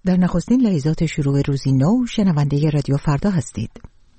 در نخستین لحظات شروع روزی نو شنونده رادیو فردا هستید.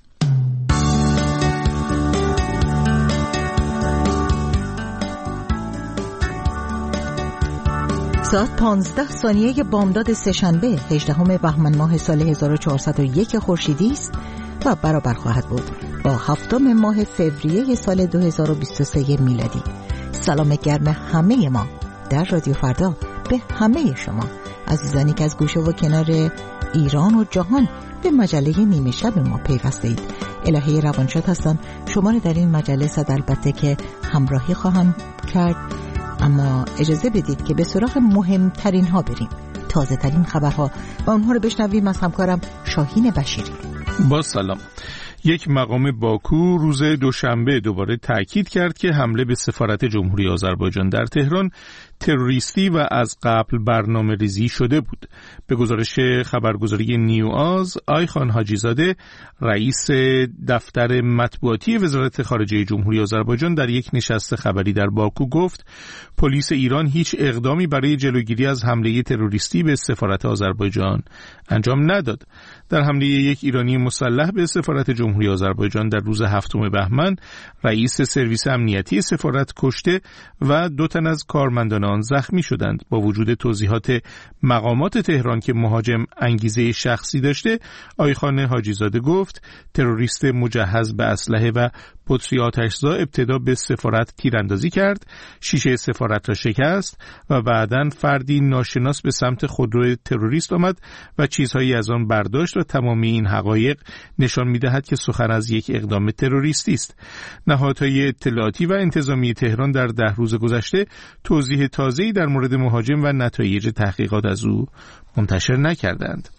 ساعت 15 ثانیه بامداد سه‌شنبه 18 بهمن ماه سال 1401 خورشیدی است و برابر خواهد بود با 7 ماه فوریه سال 2023 میلادی. سلام گرم همه ما در رادیو فردا به همه شما عزیزانی که از گوشه و کنار ایران و جهان به مجله نیمه شب ما پیوسته اید. الهه روانشاد هستم، شما رو در این مجله صد البته که همراهی خواهم کرد، اما اجازه بدید که به سراغ مهمترین ها بریم، تازه ترین خبرها و اونها رو بشنویم از همکارم شاهین بشیری. با سلام. یک مقام باکو روز دوشنبه دوباره تأکید کرد که حمله به سفارت جمهوری آذربایجان در تهران تروریستی و از قبل برنامه ریزی شده بود. به گزارش خبرگزاری نیوآز، آیخان حاجیزاده رئیس دفتر مطبوعاتی وزارت خارجه جمهوری آذربایجان در یک نشست خبری در باکو گفت پلیس ایران هیچ اقدامی برای جلوگیری از حمله تروریستی به سفارت آذربایجان انجام نداد. در حمله یک ایرانی مسلح به سفارت جمهوری آذربایجان در روز 7 بهمن رئیس سرویس امنیتی سفارت کشته و 2 تن از کارمندان آن زخمی شدند. با وجود توضیحات مقامات تهران که مهاجم انگیزه شخصی داشته، آیخان حاجیزاده گفت تروریست مجهز به اسلحه و بطری آتش‌زا ابتدا به سفارت تیراندازی کرد، شیشه سفارت را شکست و بعداً فردی ناشناس به سمت خودرو تروریست آمد و چیزهایی از آن برداشت و تمامی این حقایق نشان می‌دهد که سخن از یک اقدام تروریستی است. نهادهای اطلاعاتی و انتظامی تهران در 10 روز گذشته توضیح تازه‌ای در مورد مهاجم و نتایج تحقیقات از او منتشر نکردند.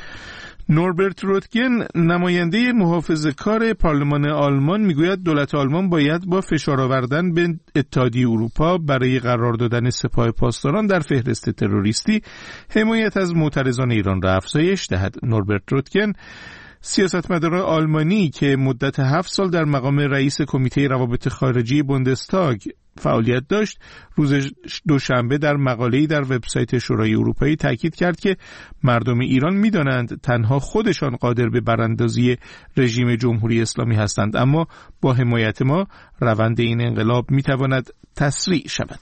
نوربرت روتگن، نماینده محافظه‌کار پارلمان آلمان، میگوید دولت آلمان باید با فشار آوردن به اتحادیه اروپا برای قرار دادن سپاه پاسداران در فهرست تروریستی حمایت از معترضان ایران را افزایش دهد. نوربرت روتگن، سیاستمدار آلمانی که مدت 7 سال در مقام رئیس کمیته روابط خارجی بوندستاگ فعالیت داشت، روز دوشنبه در مقاله‌ای در وبسایت شورای اروپایی تاکید کرد که مردم ایران می‌دانند تنها خودشان قادر به براندازی رژیم جمهوری اسلامی هستند، اما با حمایت ما روند این انقلاب می‌تواند تسریع شود.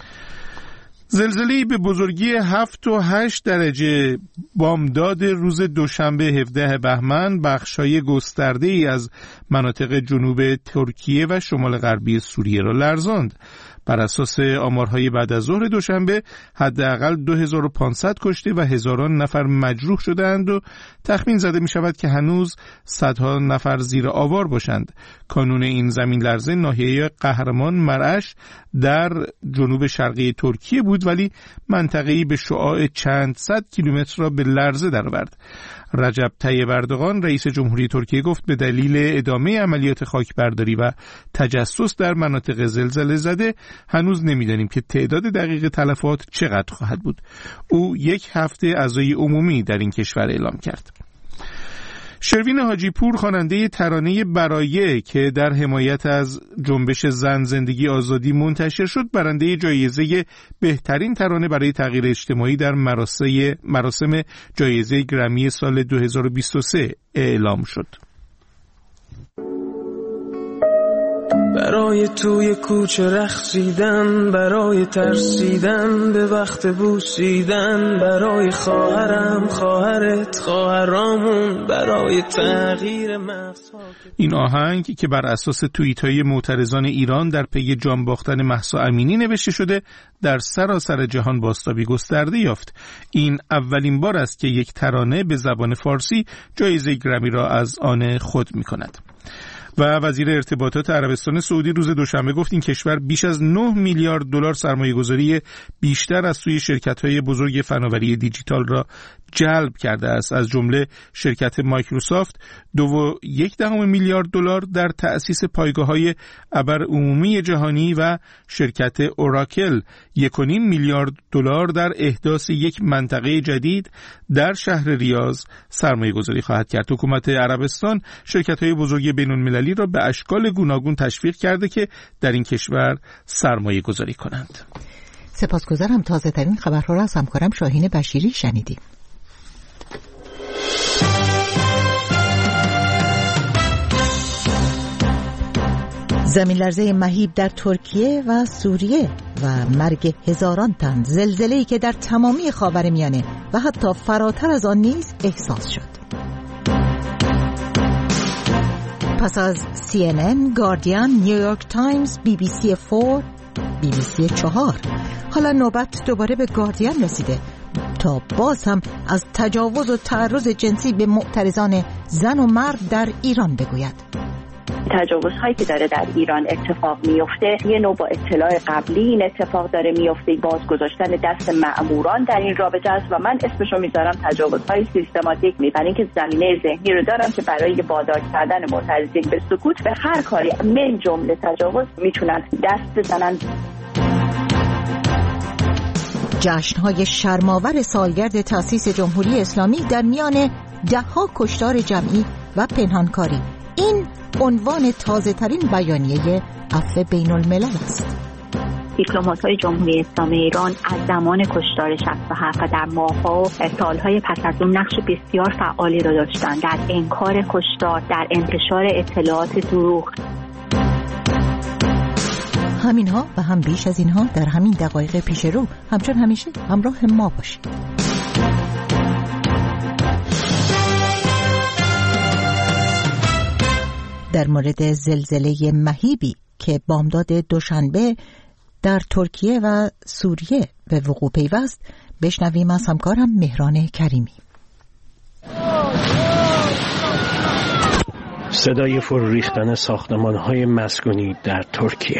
زلزله‌ای به بزرگی 7 و 8 درجه بامداد روز دوشنبه 17 بهمن بخش‌های گسترده‌ای از مناطق جنوب ترکیه و شمال غربی سوریه را لرزاند. بر اساس آمارهای بعد از ظهر دوشنبه حداقل 2500 کشته و هزاران نفر مجروح شده‌اند و تخمین زده می شود که هنوز صدها نفر زیر آوار باشند. کانون این زمین لرزه ناحیه قهرمان مرعش در جنوب شرقی ترکیه بود، ولی منطقه‌ای به شعاع چند صد کیلومتر را به لرزه درآورد. رجب طیب اردوغان رئیس جمهوری ترکیه گفت به دلیل ادامه عملیات خاکبرداری و تجسس در مناطق زلزله زده هنوز نمی‌دانیم که تعداد دقیق تلفات چقدر خواهد بود. او 1 هفته عزای عمومی در این کشور اعلام کرد. شروین حاجی پور، خواننده ترانه برایه که در حمایت از جنبش زن زندگی آزادی منتشر شد، برنده جایزه بهترین ترانه برای تغییر اجتماعی در مراسم جایزه گرمی سال 2023 اعلام شد. برای توی کوچه رقصیدن، برای ترسیدن به وقت بوسیدن، برای خواهرم، خواهرت، خواهرامون، برای تغییر مغزها. این آهنگ که بر اساس توییت‌های معترضان ایران در پی جان باختن مهسا امینی نوشته شده، در سراسر جهان بازتابی گسترده یافت. این اولین بار است که یک ترانه به زبان فارسی جایزه گرمی را از آن خود می‌کند. و وزیر ارتباطات عربستان سعودی روز دوشنبه گفت این کشور بیش از 9 میلیارد دلار سرمایه‌گذاری بیشتر از سوی شرکت‌های بزرگ فناوری دیجیتال را جلب کرده است. از جمله شرکت مایکروسافت 2.1 میلیارد دلار در تأسیس پایگاه‌های ابر عمومی جهانی و شرکت اوراکل 1.5 میلیارد دلار در احداث یک منطقه جدید در شهر ریاض سرمایه‌گذاری خواهد کرد. حکومت عربستان شرکت‌های بزرگ بین‌المللی را به اشکال گوناگون تشویق کرده که در این کشور سرمایه‌گذاری کنند. سپاسگزارم. تازه ترین خبرها را از همکارم شاهین بشیری شنیدیم. زمین لرزه مهیب در ترکیه و سوریه و مرگ هزاران تن، زلزله‌ای که در تمامی خاورمیانه و حتی فراتر از آن نیز احساس شد. پس از CNN، گاردین، نیویورک تایمز، BBC 4، BBC 4، حالا نوبت دوباره به گاردین رسیده تا باز هم از تجاوز و تعرض جنسی به معترضان زن و مرد در ایران بگوید. تجاوزهایی که داره در ایران اتفاق میفته یه نوع با اطلاع قبلی این اتفاق داره میفته، باز گذاشتن دست مأموران در این رابطه است و من اسمشو میذارم تجاوزهای سیستماتیک. برای اینکه زمینه ذهنی رو دارم که برای وادار کردن معترضین به سکوت به هر کاری من جمله تجاوز میتونن دست بزنن. جشن‌های شرم‌آور سالگرد تأسیس جمهوری اسلامی در میان ده‌ها کشتار جمعی و پنهانکاری، این عنوان تازه‌ترین بیانیه عفو بین‌الملل است. دیپلمات‌های جمهوری اسلامی ایران از زمان کشتار 67 و در ماه‌ها و سال‌های پس از اون نقش بسیار فعالی را داشتند در انکار کشتار، در انتشار اطلاعات دروغ. همینها و هم بیش از اینها در همین دقایق پیش رو، همچون همیشه همراه ما باشید. در مورد زلزله مهیبی که بامداد دوشنبه در ترکیه و سوریه به وقوع پیوست بشنویم از همکارم مهران کریمی. صدای فرو ریختن ساختمان‌های مسکونی در ترکیه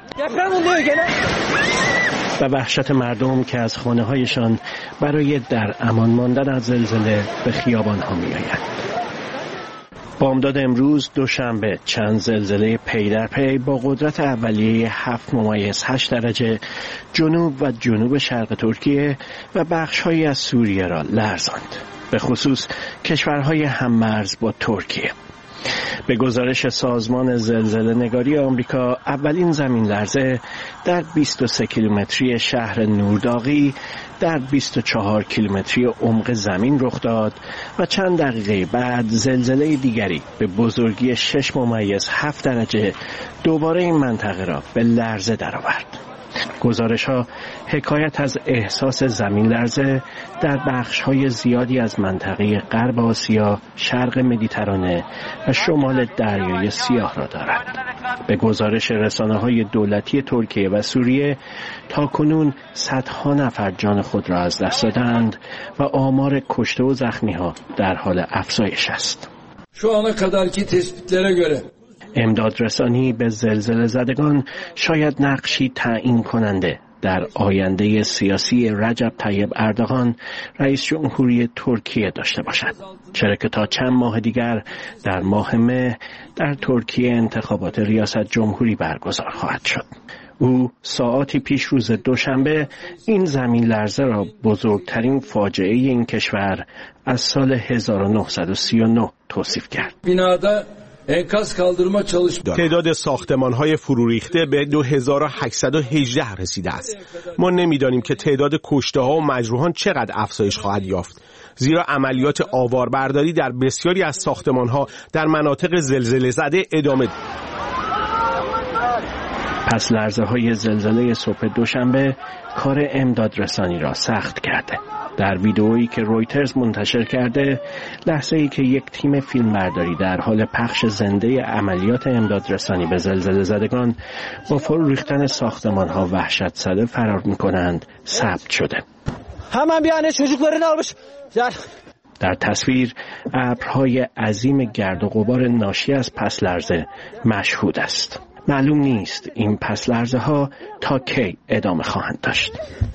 و وحشت مردم که از خانه‌هایشان برای در امان ماندن از زلزله به خیابان‌ها می‌آیند. بامداد امروز دوشنبه چند زلزله پی در پی با قدرت اولیه 7.8 درجه جنوب و جنوب شرق ترکیه و بخش‌هایی از سوریه را لرزاند، به خصوص کشورهای هممرز با ترکیه. به گزارش سازمان زلزله نگاری آمریکا، اولین زمین لرزه در 23 کیلومتری شهر نورداغی در 24 کیلومتری عمق زمین رخ داد و چند دقیقه بعد زلزله دیگری به بزرگی 6.7 درجه دوباره این منطقه را به لرزه درآورد. گزارش‌ها حکایت از احساس زمین لرزه در بخش‌های زیادی از منطقه غرب آسیا، شرق مدیترانه و شمال دریای سیاه را دارد. به گزارش رسانه‌های دولتی ترکیه و سوریه تاکنون صدها نفر جان خود را از دست دادند و آمار کشته و زخمی‌ها در حال افزایش است. Şu ana kadarki tespitlere göre امداد رسانی به زلزله زدگان شاید نقشی تعیین کننده در آینده سیاسی رجب طیب اردوغان رئیس جمهوری ترکیه داشته باشد، چرا که تا چند ماه دیگر در ماه مه در ترکیه انتخابات ریاست جمهوری برگزار خواهد شد. او ساعاتی پیش روز دوشنبه این زمین لرزه را بزرگترین فاجعه این کشور از سال 1939 توصیف کرد. تعداد ساختمان‌های فرو ریخته به 2818 رسیده است. ما نمی‌دانیم که تعداد کشته‌ها و مجروحان چقدر افزایش خواهد یافت، زیرا عملیات آواربرداری در بسیاری از ساختمان‌ها در مناطق زلزله زده ادامه دارد. پس لرزه‌های زلزله صبح دوشنبه کار امدادرسانی را سخت کرده. در ویدئویی که رویترز منتشر کرده، لحظه‌ای که یک تیم فیلمبرداری در حال پخش زنده عملیات امدادرسانی به زلزله زدگان با فرو ریختن ساختمان‌ها وحشت زده فرار می‌کنند ثبت شده. در تصویر ابرهای عظیم گرد و غبار ناشی از پس لرزه مشهود است. معلوم نیست این پس لرزه ها تا کی ادامه خواهند داشت.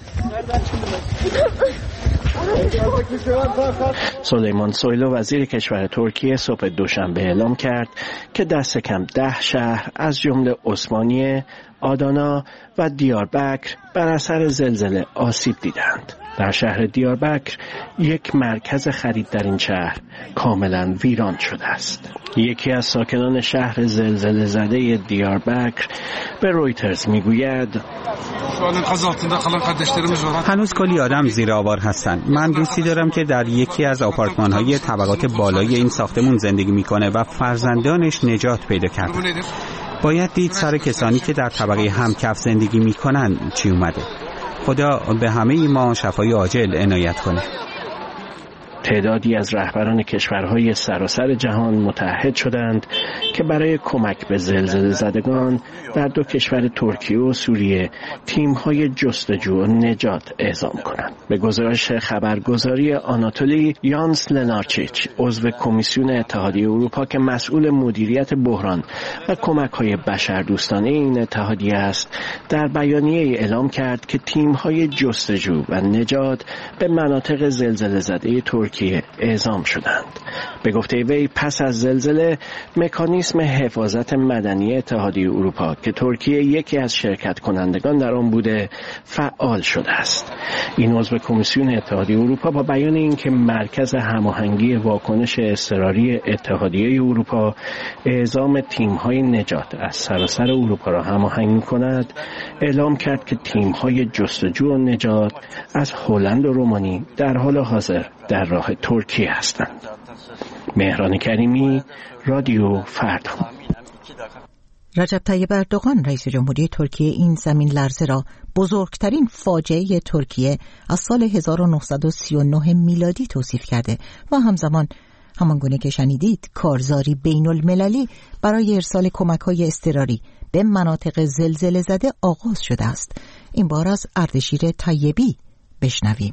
سلیمان سویلو وزیر کشور ترکیه صبح دوشنبه اعلام کرد که دست کم 10 شهر از جمله عثمانیه، آدانا و دیاربکر بر اثر زلزله آسیب دیدند. در شهر دیاربکر یک مرکز خرید در این شهر کاملا ویران شده است. یکی از ساکنان شهر زلزله زده دیاربکر به رویترز میگوید هنوز کلی آدم زیر آوار هستند. من دوستی دارم که در یکی از آپارتمان‌های طبقات بالای این ساختمون زندگی میکنه و فرزندانش نجات پیدا کردن. باید دید سر کسانی که در طبقه همکف زندگی میکنن چی اومده. خدا به همه ما شفای عاجل عنایت کنه. تعدادی از رهبران کشورهای سراسر جهان متحد شدند که برای کمک به زلزله زدگان در دو کشور ترکیه و سوریه تیم‌های جستجو و نجات اعزام کنند. به گزارش خبرگزاری آناتولی، یانس لنارچیچ، عضو کمیسیون اتحادیه اروپا که مسئول مدیریت بحران و کمک‌های بشردوستانه این اتحادیه است، در بیانیه‌ای اعلام کرد که تیم‌های جستجو و نجات به مناطق زلزله زده ترکیه اعزام شدند. به گفته وی پس از زلزله مکانیسم حفاظت مدنی اتحادیه اروپا که ترکیه یکی از شرکت کنندگان در آن بوده فعال شده است. این عضو کمیسیون اتحادیه اروپا با بیان اینکه مرکز هماهنگی واکنش اضطراری اتحادیه اروپا اعزام تیم‌های نجات از سراسر اروپا را هماهنگ کند، اعلام کرد که تیم‌های جستجو و نجات از هلند و رومانی در حال حاضر در راه ترکیه هستند. مهران کریمی، رادیو فردا. رجب طیب اردوغان رئیس جمهوری ترکیه این زمین لرزه را بزرگترین فاجعه ترکیه از سال 1939 میلادی توصیف کرده و همزمان همانگونه که شنیدید کارزاری بین المللی برای ارسال کمک‌های اضطراری به مناطق زلزله زده آغاز شده است. این بار از اردشیر طیبی بشنویم.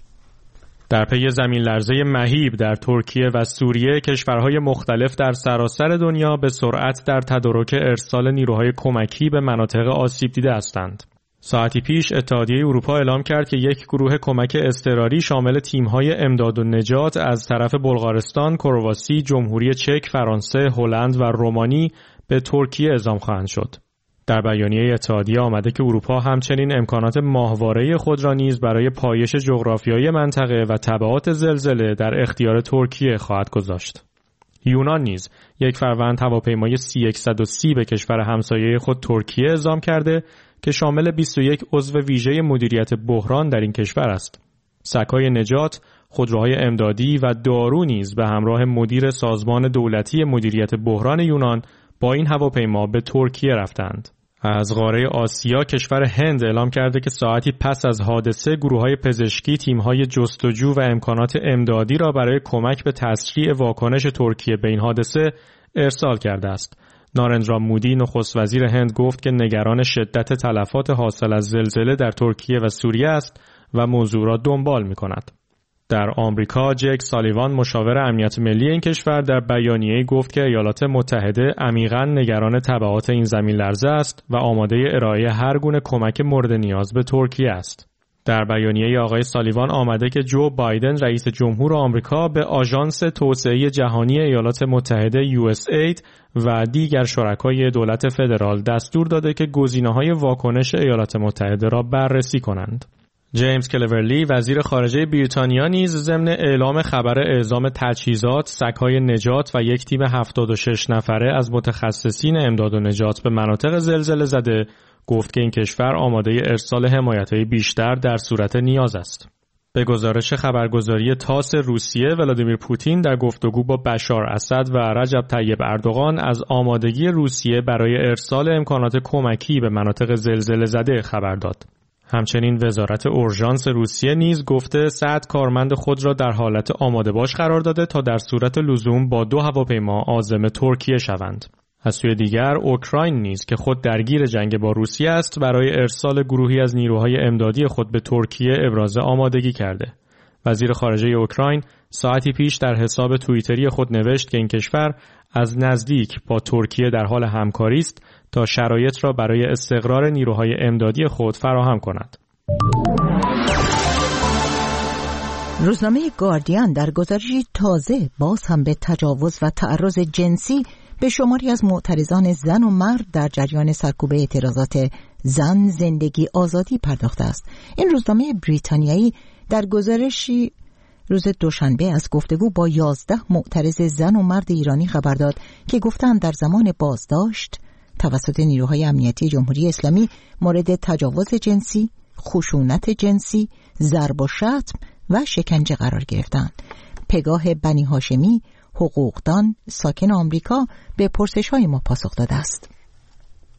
در پی زمین لرزه مهیب در ترکیه و سوریه، کشورهای مختلف در سراسر دنیا به سرعت در تدارک ارسال نیروهای کمکی به مناطق آسیب دیده هستند. ساعتی پیش اتحادیه اروپا اعلام کرد که یک گروه کمک اضطراری شامل تیم‌های امداد و نجات از طرف بلغارستان، کرواسی، جمهوری چک، فرانسه، هلند و رومانی به ترکیه اعزام خواهند شد. در بیانیه اتحادیه آمده که اروپا همچنین امکانات ماهواره خود را نیز برای پایش جغرافیایی منطقه و تبعات زلزله در اختیار ترکیه خواهد گذاشت. یونان نیز یک فروند هواپیمای C-130 به کشور همسایه خود ترکیه اعزام کرده که شامل 21 عضو ویژه مدیریت بحران در این کشور است. سگ‌های نجات، خودروهای امدادی و دارو نیز به همراه مدیر سازمان دولتی مدیریت بحران یونان با این هواپیما به ترکیه رفتند. از قاره آسیا، کشور هند اعلام کرده که ساعتی پس از حادثه گروه‌های پزشکی تیم‌های جستجو و امکانات امدادی را برای کمک به تسریع واکنش ترکیه به این حادثه ارسال کرده است. نارندرا مودی نخست وزیر هند گفت که نگران شدت تلفات حاصل از زلزله در ترکیه و سوریه است و موضوع را دنبال می‌کند. در آمریکا، جک سالیوان مشاور امنیت ملی این کشور در بیانیه‌ای گفت که ایالات متحده عمیقاً نگران تبعات این زمین لرزه است و آماده ارائه هر گونه کمک مورد نیاز به ترکیه است. در بیانیه آقای سالیوان آمده که جو بایدن رئیس جمهور آمریکا به آژانس توسعه جهانی ایالات متحده USAID و دیگر شرکای دولت فدرال دستور داده که گزینه‌های واکنش ایالات متحده را بررسی کنند. جیمز کلورلی وزیر خارجه بریتانیا نیز ضمن اعلام خبر اعزام تجهیزات، سگ‌های نجات و یک تیم 76 نفره از متخصصین امداد و نجات به مناطق زلزله زده گفت که این کشور آماده ارسال حمایت‌های بیشتر در صورت نیاز است. به گزارش خبرگزاری تاس روسیه، ولادیمیر پوتین در گفتگو با بشار اسد و رجب طیب اردوغان از آمادگی روسیه برای ارسال امکانات کمکی به مناطق زلزله زده خبر داد. همچنین وزارت اورژانس روسیه نیز گفته 100 کارمند خود را در حالت آماده باش قرار داده تا در صورت لزوم با 2 هواپیما عازم ترکیه شوند. از سوی دیگر اوکراین نیز که خود درگیر جنگ با روسیه است برای ارسال گروهی از نیروهای امدادی خود به ترکیه ابراز آمادگی کرده. وزیر خارجه اوکراین ساعتی پیش در حساب توییتری خود نوشت که این کشور از نزدیک با ترکیه در حال همکاری است تا شرایط را برای استقرار نیروهای امدادی خود فراهم کند. روزنامه گاردین در گزارشی تازه باز هم به تجاوز و تعرض جنسی به شماری از معترضان زن و مرد در جریان سرکوب اعتراضات زن، زندگی، آزادی پرداخته است. این روزنامه بریتانیایی در گزارشی روز دوشنبه از گفتگو با 11 معترض زن و مرد ایرانی خبر داد که گفتند در زمان بازداشت توسط نیروهای امنیتی جمهوری اسلامی مورد تجاوز جنسی، خشونت جنسی، ضرب و شتم و شکنجه قرار گرفتند. پگاه بنی هاشمی، حقوقدان، ساکن آمریکا به پرسش‌های ما پاسخ داده است.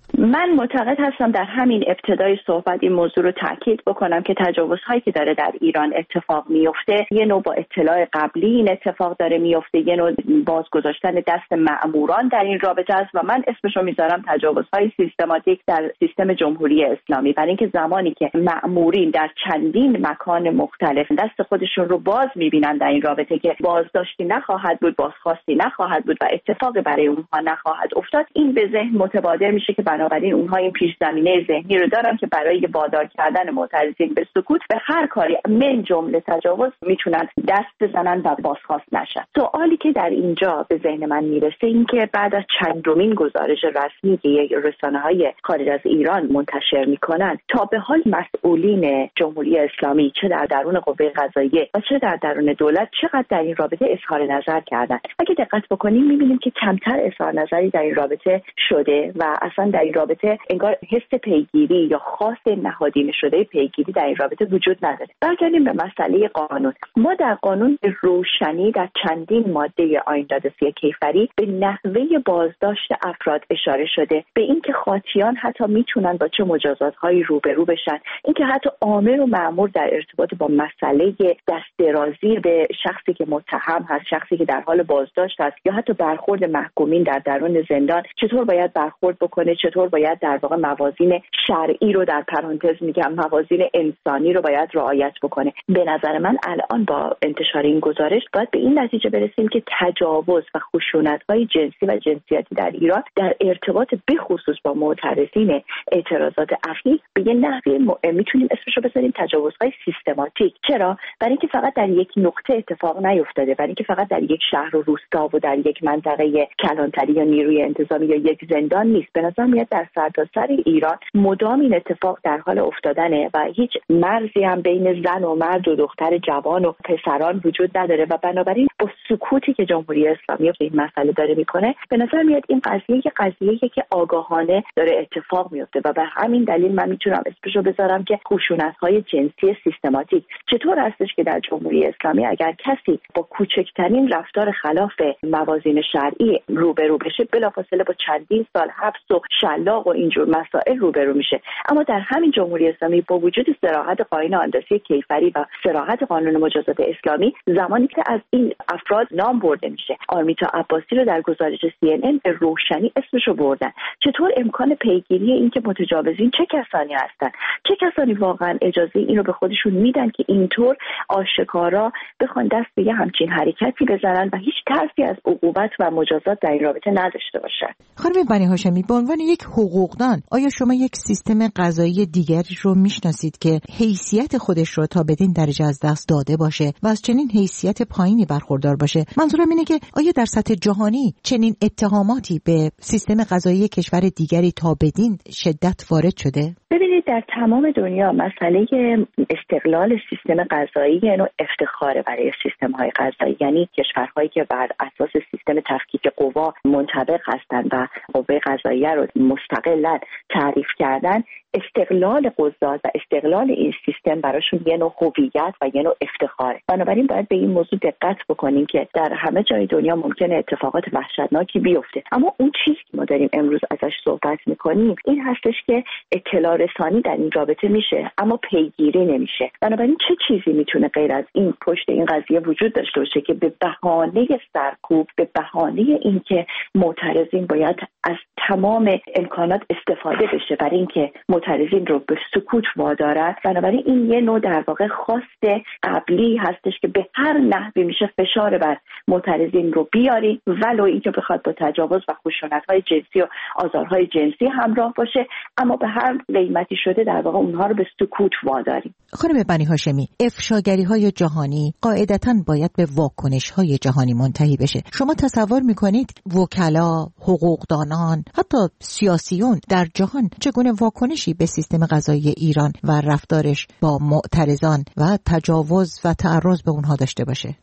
من معتقد هستم در همین ابتدای صحبت این موضوع رو تاکید بکنم که تجاوزهایی که داره در ایران اتفاق میفته یه نوع با اطلاع قبلی این اتفاق داره میفته، یه نوع بازگذاشتن دست مأموران در این رابطه است و من اسمش رو میذارم تجاوزهای سیستماتیک در سیستم جمهوری اسلامی. برای اینکه زمانی که مأمورین در چندین مکان مختلف دست خودشون رو باز میبینن در این رابطه که بازداشتی نخواهد بود، بازخواستی نخواهد بود و اتفاقی برای اونها نخواهد افتاد، این به ذهن متبادر میشه که بنابراین اونها این پیش زمینه ذهنی رو دارن که برای وادار کردن معترضین به سکوت به هر کاری من جمله تجاوز میتونن دست بزنن و بازخواست نشن. سوالی که در اینجا به ذهن من میرسه این که بعد از چندمین گزارش رسمی که رسانه‌های خارج از ایران منتشر میکنن، تا به حال مسئولین جمهوری اسلامی چه در درون قوه قضاییه و چه در درون دولت چقدر در این رابطه اظهار نظر کردن. اگه دقت بکنیم میبینیم که کمتر اظهار نظری در این رابطه شده و اصلا در این رابطه انگار حس پیگیری یا خواست نهادینه شده پیگیری در این رابطه وجود نداره. برگردیم به مسئله قانون. ما در قانون به روشنی در چندین ماده آیین دادرسی کیفری به نحوه بازداشت افراد اشاره شده، به اینکه خاطیان حتی میتونن با چه مجازات‌هایی روبرو بشن، اینکه حتی آمر و مأمور در ارتباط با مسئله دست درازی به شخصی که متهم هست، شخصی که در حال بازداشت هست یا حتی برخورد محکومین در درون زندان چطور باید برخورد بکنه، چطور باید در واقع موازین شرعی رو در پرانتز میگم موازین انسانی رو باید رعایت بکنه. به نظر من الان با انتشار این گزارش باید به این نتیجه برسیم که تجاوز و خشونت‌های جنسی و جنسیتی در ایران در ارتباط به خصوص با معترضین اعتراضات اخیر به یه نحوی میتونیم اسمش رو بذاریم تجاوزهای سیستماتیک. چرا؟ برای اینکه فقط در یک نقطه اتفاق نیفتاده، برای اینکه فقط در یک شهر و روستا و در یک منطقه کلانتری یا نیروی انتظامی یا یک زندان نیست. به نظر میاد در سرتاسر ایران مدام این اتفاق در حال افتادنه و هیچ مرزی هم بین زن و مرد و دختر جوان و پسران وجود نداره و بنابراین با سکوتی که جمهوری اسلامی به این مسئله داره میکنه به نظر میاد این قضیه که آگاهانه داره اتفاق میفته و به همین دلیل من میتونم اسمشو بذارم که خشونت‌های جنسی سیستماتیک. چطور هستش که در جمهوری اسلامی اگر کسی با کوچکترین رفتار خلاف موازین شرعی روبرو بشه بلافاصله با چندین سال حبس و شلاق و اینجور مسائل روبرو میشه، اما در همین جمهوری اسلامی با وجود صراحت قانون آیین کیفری و صراحت قانون مجازات اسلامی زمانی که از این افراد نام برده میشه، آرمیتا عباسی رو در گزارش CNN به روشنی اسمشو بردن. چطور امکان پیگیری این که متجاوزین چه کسانی هستن، چه کسانی واقعا اجازه این رو به خودشون میدن که اینطور آشکارا بخوان دست به همچین حرکتی بزنن و هیچ ترسی از عقوبت و مجازات در این رابطه نداشته باشن؟ خانم بنی هاشمی، به عنوان یک حقوقدان آیا شما یک سیستم قضایی دیگری رو میشناسید که حیثیت خودش رو تا بدین درجه از دست داده باشه و از چنین حیثیت پایینی برخوردار باشه؟ منظورم اینه که آیا در سطح جهانی چنین اتهاماتی به سیستم قضایی کشور دیگری تا بدین شدت وارد شده؟ ببینید در تمام دنیا مسئله استقلال سیستم قضایی نوع افتخاره برای سیستم‌های قضایی، یعنی کشورهایی که بر اساس سیستم تفکیک قوا منطبق هستند و قوه قضاییه رو مستقلاً تعریف کردن، استقلال قضات و استقلال این سیستم براشون یه نوع هویت و یه نوع افتخاره. بنابراین باید به این موضوع دقت بکنیم که در همه جای دنیا ممکنه اتفاقات وحشتناکی بیفته، اما اون چیزی که ما داریم امروز ازش صحبت میکنیم این هستش که اطلاع رسانی در این رابطه میشه اما پیگیری نمیشه. بنابراین چه چیزی میتونه غیر از این پشت این قضیه وجود داشته باشه که به بهانه سرکوب، به بهانه اینکه معترضین باید از تمام امکانات استفاده بشه برای اینکه معترضین رو به سکوت وادارن؟ بنابراین این یه نوع در واقع خواست قبلی هستش که به هر نحوی میشه فشار بر معترضین رو بیاری، ولو اینکه بخواد با تجاوز و خشونت‌های جنسی و آزارهای جنسی همراه باشه، اما به هر قیمتی شده در واقع اونها رو به سکوت واداریم. خانم بنی هاشمی، افشاگری‌های جهانی قاعدتاً باید به واکنش‌های جهانی منتهی بشه. شما تصور می‌کنید وکلا، حقوقدانان، حتی سیاسیون در جهان چگونه واکنشی به سیستم قضایی ایران و رفتارش با معترضان و تجاوز و تعرض به اونها داشته باشه؟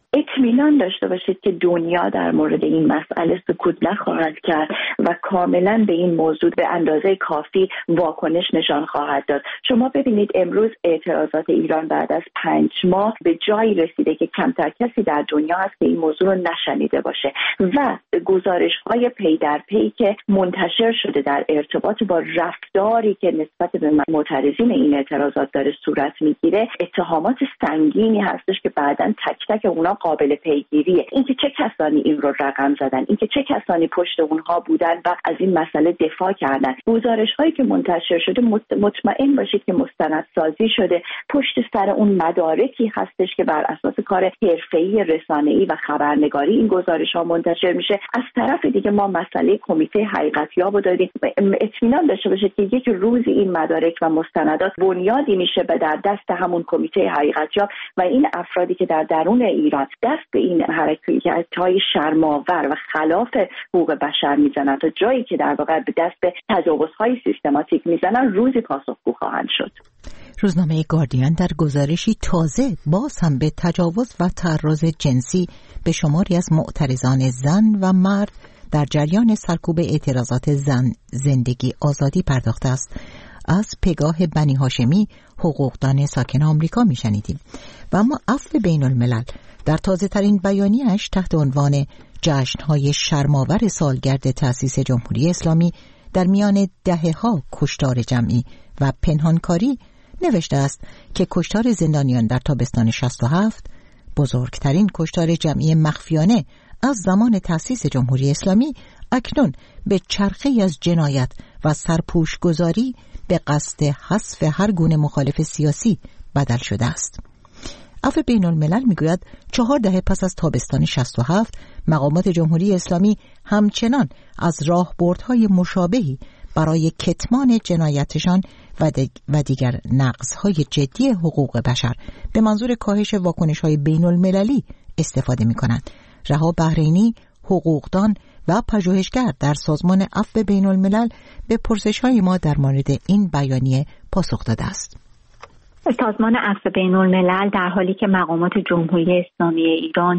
اطمینان داشته باشید که دنیا در مورد این مسئله سکوت نخواهد کرد و کاملا به این موضوع به اندازه کافی واکنش نشان خواهد داد. شما ببینید امروز اعتراضات ایران بعد از 5 ماه به جایی رسیده که کمتر کسی در دنیا هست که این موضوع رو نشنیده باشه و گزارش‌های پی در پی که منتشر شده در ارتباط با رفتاری که نسبت به معترضین این اعتراضات داره صورت میگیره، اتهامات سنگینی هستش که بعداً تک تک اونا قابل پیگیریه. اینکه چه کسانی این رو رقم زدن، اینکه چه کسانی پشت اونها بودن و از این مسئله دفاع کردن. گزارش‌هایی که منتشر شده مطمئن باشید که مستندسازی شده، پشت سر اون مدارکی هستش که بر اساس کار حرفه‌ای رسانه‌ای و خبرنگاری این گزارش‌ها منتشر میشه. از طرف دیگه ما مسئله کمیته حقیقتیاب رو داریم. اطمینان داشته باشید که یک روزی این مدارک و مستندات بنیادی میشه به در دست همون کمیته حقیقتیاب و این افرادی که در درون ایران دست به این حرکت‌های شرم‌آور و خلاف حقوق بشر میزنن تا جایی که در واقع به دست به تجاوزهای سیستماتیک میزنن روزی پاسخگو خواهند شد. روزنامه گاردین در گزارشی تازه باز هم به تجاوز و تعرض جنسی به شماری از معترضان زن و مرد در جریان سرکوب اعتراضات زن زندگی آزادی پرداخته است. از پگاه بنی هاشمی حقوقدان ساکن آمریکا میشنیدیم. و اما عفو بین الملل در تازه ترین بیانیه‌اش تحت عنوان جشن‌های شرم‌آور سالگرد تأسیس جمهوری اسلامی در میان دهه‌ها کشتار جمعی و پنهانکاری نوشته است که کشتار زندانیان در تابستان 67 بزرگترین کشتار جمعی مخفیانه از زمان تأسیس جمهوری اسلامی اکنون به چرخه‌ای از جنایت و سرپوشگذاری به قصد حذف هر گونه مخالف سیاسی بدل شده است. عفو بین الملل میگوید 4 دهه پس از تابستان 67 مقامات جمهوری اسلامی همچنان از راهبردهای مشابهی برای کتمان جنایتشان و دیگر نقض‌های جدی حقوق بشر به منظور کاهش واکنش‌های بین المللی استفاده می‌کنند. رها بحرینی، حقوقدان و پژوهشگر در سازمان عفو بین الملل به پرسش‌های ما در مورد این بیانیه پاسخ داده است. سازمان عفو بین الملل در حالی که مقامات جمهوری اسلامی ایران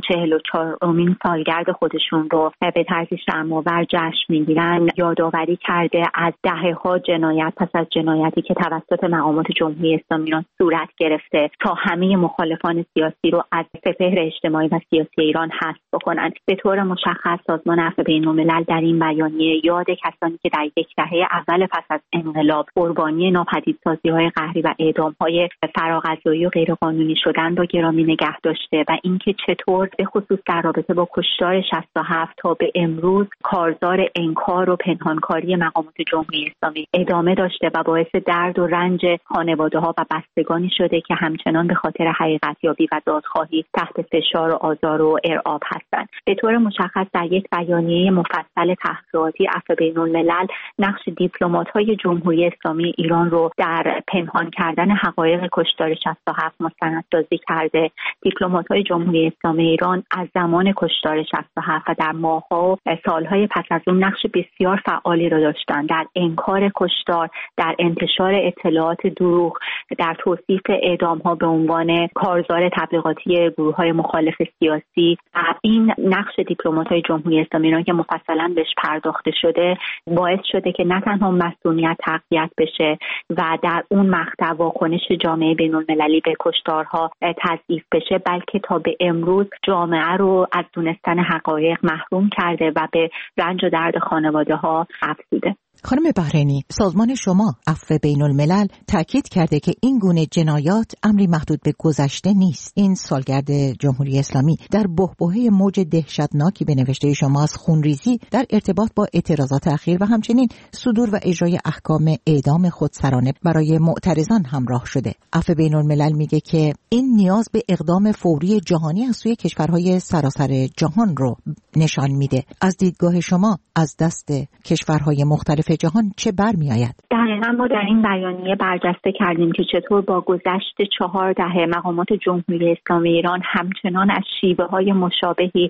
44مین سالگرد خودشون رو به طرز شرم‌آور جشن میگیرن، یادآوری کرده از دهه‌ها جنایت پس از جنایتی که توسط مقامات جمهوری اسلامی ایران صورت گرفته تا همه مخالفان سیاسی رو از سپهر اجتماعی و سیاسی ایران حذف بکنن. به طور مشخص سازمان عفو بین الملل در این بیانیه یاد کسانی که در 1 دهه اول پس از انقلاب قربانی ناپدیدسازی‌های قهری و اعدام‌های فراغذایی و غیرقانونی شدن رو گرامی نگه داشته و اینکه چطور به خصوص در رابطه با کشتار 67 تا به امروز کارزار انکار و پنهانکاری مقامات جمهوری اسلامی ادامه داشته و باعث درد و رنج خانواده‌ها و بستگانی شده که همچنان به خاطر حقیقت‌یابی و دادخواهی تحت فشار و آزار و ارعاب هستند. به طور مشخص در یک بیانیه مفصل تحقیقاتی عفو بین الملل نقش دیپلمات‌های جمهوری اسلامی ایران رو در پنهان کردن حقایق کشتار 67 مستندسازی کرده. دیپلمات‌های جمهوری اسلامی ایران از زمان کشتار 67 و در ماه‌ها و سال‌های پس از اون نقش بسیار فعالی را داشتند در انکار کشتار، در انتشار اطلاعات دروغ، در توصیف اعدام‌ها به عنوان کارزار تبلیغاتی گروه‌های مخالف سیاسی. این نقش دیپلمات‌های جمهوری اسلامی ایران که مفصلاً بهش پرداخته شده باعث شده که نه تنها مسئولیت تقویت بشه و در اون مقطع واکنش جامعه بین‌المللی به کشتارها تضعیف بشه، بلکه تا به امروز جامعه رو از دونستن حقایق محروم کرده و به رنج و درد خانواده‌ها افزوده. خانم بحرینی، سازمان شما عفو بین الملل تاکید کرده که این گونه جنایات امری محدود به گذشته نیست. این سالگرد جمهوری اسلامی در بحبوحه موج دهشتناکی به نوشته شما از خونریزی در ارتباط با اعتراضات اخیر و همچنین صدور و اجرای احکام اعدام خودسرانه برای معترضان همراه شده. عفو بین الملل میگه که این نیاز به اقدام فوری جهانی از سوی کشورهای سراسر جهان رو نشان میده. از دیدگاه شما از دست کشورهای مختلف جهان چه برمی‌آید؟ دقیقاً ما در این بیانیه برجسته کردیم که چطور با گذشت 4 دهه مقامات جمهوری اسلامی ایران همچنان از شیوه‌های مشابهی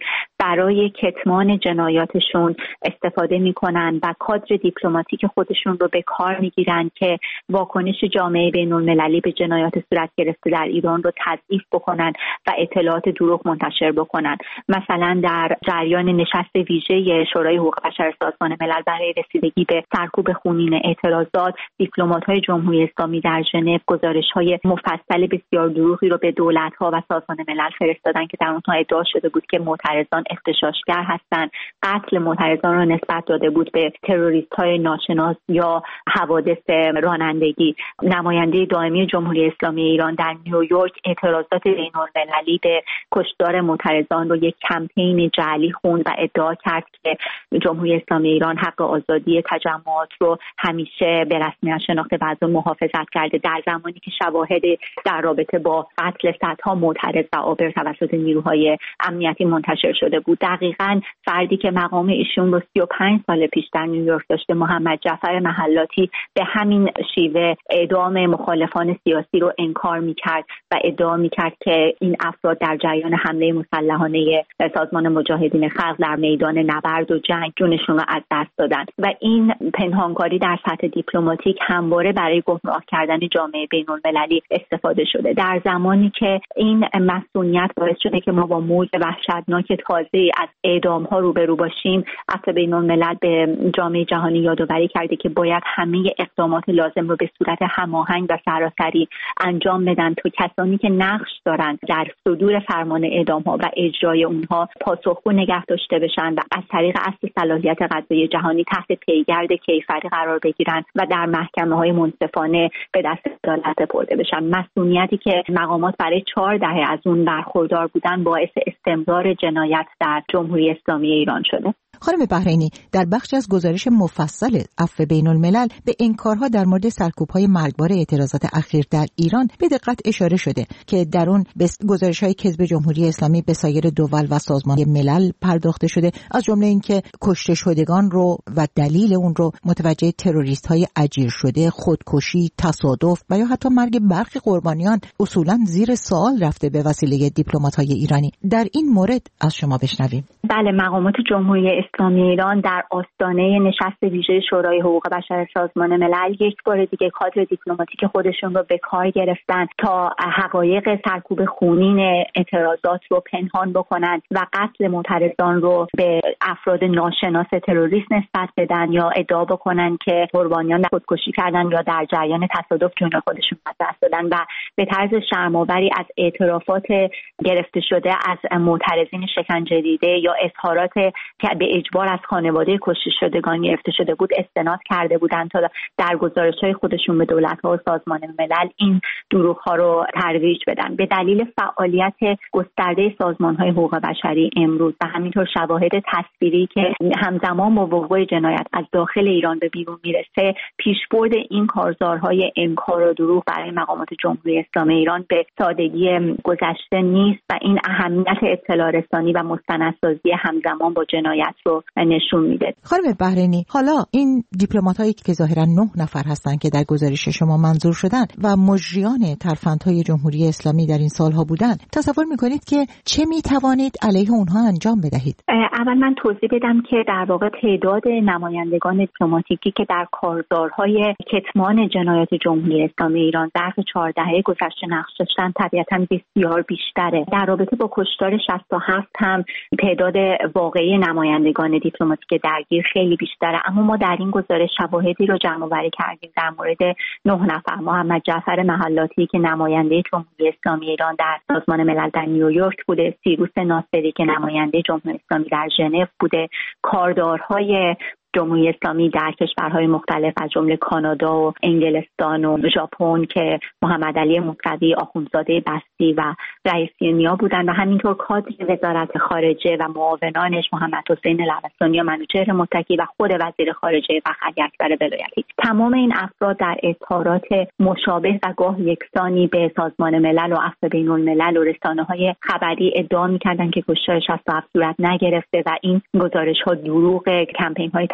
برای کتمان جنایاتشون استفاده میکنن و کادر دیپلماتیک خودشون رو به کار میگیرن که واکنش جامعه بین‌المللی به جنایات صورت گرفته در ایران رو تضعیف بکنن و اطلاعات دروغ منتشر بکنن. مثلا در جریان نشست ویژه شورای حقوق بشر سازمان ملل برای رسیدگی به سرکوب خونین اعتراضات، دیپلمات‌های جمهوری اسلامی در ژنو گزارش‌های مفصل بسیار دروغی رو به دولت‌ها و سازمان ملل فرستادن که در اونها ادعا شده بود که معترضان اغتشاشگر هستند. قتل معترضان را نسبت داده بود به تروریست‌های ناشناس یا حوادث رانندگی. نماینده دائمی جمهوری اسلامی ایران در نیویورک اعتراضات بین‌المللی به کشتار معترضان رو یک کمپین جعلی خوند و ادعا کرد که جمهوری اسلامی ایران حق آزادی تجمعات رو همیشه به رسمیت شناخته و از اون محافظت کرده، در زمانی که شواهد در رابطه با قتل صدها معترض و آبر توسط نیروهای امنیتی منتشر شده بود. دقیقاً فردی که مقام ایشون رو 35 سال پیش در نیویورک داشته، محمد جعفر محلاتی، به همین شیوه اعدام مخالفان سیاسی رو انکار میکرد و ادعا میکرد که این افراد در جریان حمله مسلحانه سازمان مجاهدین خلق در میدان نبرد و جنگ جونشون رو از دست دادن و این پنهانکاری در سطح دیپلماتیک همواره برای گمراه کردن جامعه بین‌المللی استفاده شده. در زمانی که این مسئولیت باعث شده که ما با موج وحشتناک تازه‌ای از اعدام‌ها روبرو باشیم، عفو بین‌الملل به جامعه جهانی یادآوری کرده که باید همه اقدامات لازم رو به صورت هماهنگ و سراسری انجام بدن تا کسانی که نقش دارن در صدور فرمان اعدام‌ها و اجرای اونها پاسخگو نگه داشته بشن و از طریق اصل صلاحیت قضایی جهانی تحت پیگرد کیفری قرار بگیرن و در محکمه‌های منصفانه به دست عدالت سپرده بشن. مسئولیتی که مقامات برای 4 دهه از اون برخوردار بودن باعث استمرار جنایت در جمهوری اسلامی ایران شده. خانم بحرینی، در بخش از گزارش مفصل عفو بین‌الملل به انکارها در مورد سرکوب‌های مرگبار اعتراضات اخیر در ایران به دقت اشاره شده که در اون به گزارش‌های کذب جمهوری اسلامی به سایر دول و سازمان ملل پرداخته شده، از جمله اینکه کشته شدگان رو و دلیل اون رو متوجه تروریست‌های اجیر شده، خودکشی، تصادف و یا حتی مرگ برخی قربانیان اصولاً زیر سوال رفته به وسیله دیپلمات‌های ایرانی. در این مورد از شما بشنویم. بله، مقامات جمهوری اسلامی ایران در آستانه نشست ویژه شورای حقوق بشر سازمان ملل یک بار دیگه کادر دیپلماتیک خودشون رو به کار گرفتن تا حقایق سرکوب خونین اعتراضات رو پنهان بکنن و قتل معترضان رو به افراد ناشناس تروریست نسبت بدن یا ادعا بکنن که قربانیان خودکشی کردن یا در جریان تصادف جون خودشون از دست دادن و به طرز شرم‌آوری از اعترافات گرفته شده از معترضین شکنجه دیده یا اظهارات که به اجبار از خانواده کشته شدگان گرفته شده بود استناد کرده بودند تا در گزارش‌های خودشون به دولت‌ها و سازمان ملل این دروغ‌ها رو ترویج بدن. به دلیل فعالیت گسترده سازمان‌های حقوق بشری امروز و همینطور شواهد تصویری که همزمان با وقوع جنایت از داخل ایران به بیرون میرسه، پیشبرد این کارزارهای انکار و دروغ برای مقامات جمهوری اسلامی ایران به سادگی گذشته نیست و این اهمیت اطلاع رسانی و مستندسازی همزمان با جنایت رو نشون میده. خانم بحرینی، حالا این دیپلمات‌هایی که ظاهراً 9 نفر هستن که در گزارش شما منظور شدن و مجریان ترفندهای جمهوری اسلامی در این سالها بودن، تصور میکنید که چه میتوانید علیه اونها انجام بدهید؟ اول من توضیح بدم که در واقع تعداد نمایندگان دیپلماتیکی که در کارزارهای کتمان جنایات جمهوری اسلامی ایران ظرف 4 دهه گذشته نقش داشتن طبیعتاً بسیار بیشتره. در رابطه با کشتار 67 هم تعداد واقعی نمایندگان دیپلماتیک درگیر خیلی بیشتره، اما ما در این گزارش شواهدی رو جمع‌آوری کردیم در مورد 9 نفر: محمد جعفر محلاتی که نماینده جمهوری اسلامی ایران در سازمان ملل در نیویورک بوده، سیروس ناصری که نماینده جمهوری اسلامی در ژنو بوده، کاردارهای جمهوری اسلامی در کشورهای مختلف از جمله کانادا و انگلستان و ژاپن که محمد علی موسوی، آخوندزاده بستی و رئیسی نیا بودند و همینطور کادر وزارت خارجه و معاونانش محمد حسین لواسانی و منوچهر متکی و خود وزیر خارجه فخر اکبر ولایتی. تمام این افراد در اظهارات مشابه و گاه یکسانی به سازمان ملل و عفو بین‌الملل و رسانه‌های خبری ادعا می‌کردند که کشتار 67 صورت نگرفته و این گزارش‌ها دروغ، کمپین‌های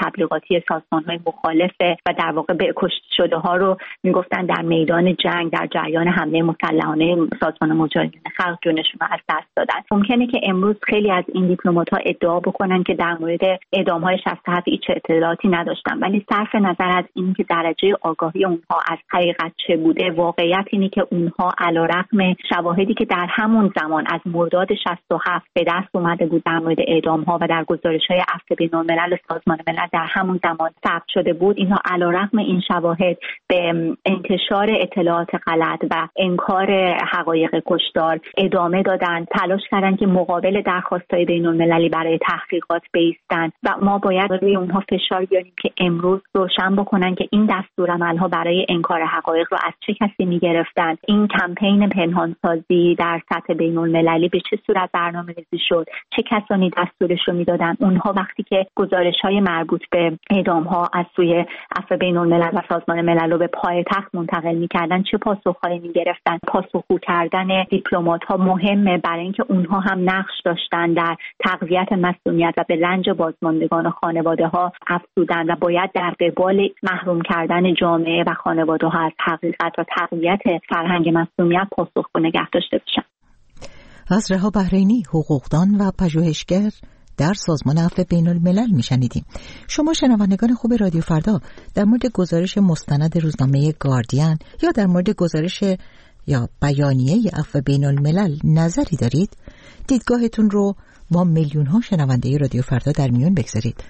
تبلیغاتی سازمان‌های مخالفه و در واقع به کشته شده ها رو میگفتن در میدان جنگ در جریان حمله مسلحانه سازمان مجاهدین خلق جونشون رو از دست دادن. ممکنه که امروز خیلی از این دیپلمات‌ها ادعا بکنن که در مورد اعدام‌های 67 هیچ اطلاعاتی نداشتن، ولی صرف نظر از این که درجه آگاهی اونها از حقیقت چه بوده، واقعیت اینه که اونها علیرغم شواهدی که در همون زمان از مرداد 67 به دست اومده بود در مورد اعدام‌ها و در گزارش‌های عفو بین‌الملل سازمان ملل در همون زمان ثبت شده بود، اینها علیرغم این شواهد به انتشار اطلاعات غلط و انکار حقایق کشتار ادامه دادن، تلاش کردن که مقابل درخواست‌های بین‌المللی برای تحقیقات بایستن و ما باید روی اونها فشار بیاریم که امروز روشن بکنن که این دستورالعمل‌ها برای انکار حقایق رو از چه کسی می‌گرفتن، این کمپین پنهانسازی در سطح بین‌المللی به چه صورت برنامه‌ریزی شد، چه کسانی دستورش رو می‌دادن. اونها وقتی که گزارش‌های مربوط به اعدام‌ها از سوی عفو بین‌الملل و سازمان ملل رو به پایتخت منتقل می‌کردن، چه پاسخ‌هایی می‌گرفتن. پاسخگو کردن دیپلمات‌ها مهمه برای اینکه اونها هم نقش داشتن در تقویت مسئولیت و به رنج بازماندگان و خانواده‌ها افزودن و باید در قبال محروم کردن جامعه و خانواده‌ها از حقیقت و تقویت فرهنگ مسئولیت پاسخگو نگه داشته بشن. از رها بحرینی، حقوقدان و پژوهشگر در سازمان عفو بین‌الملل میشنیدیم. شما شنوندگان خوب رادیو فردا در مورد گزارش مستند روزنامه گاردین یا در مورد گزارش یا بیانیه عفو بین‌الملل نظری دارید؟ دیدگاهتون رو با میلیون‌ها شنونده رادیو فردا در میون بگذارید.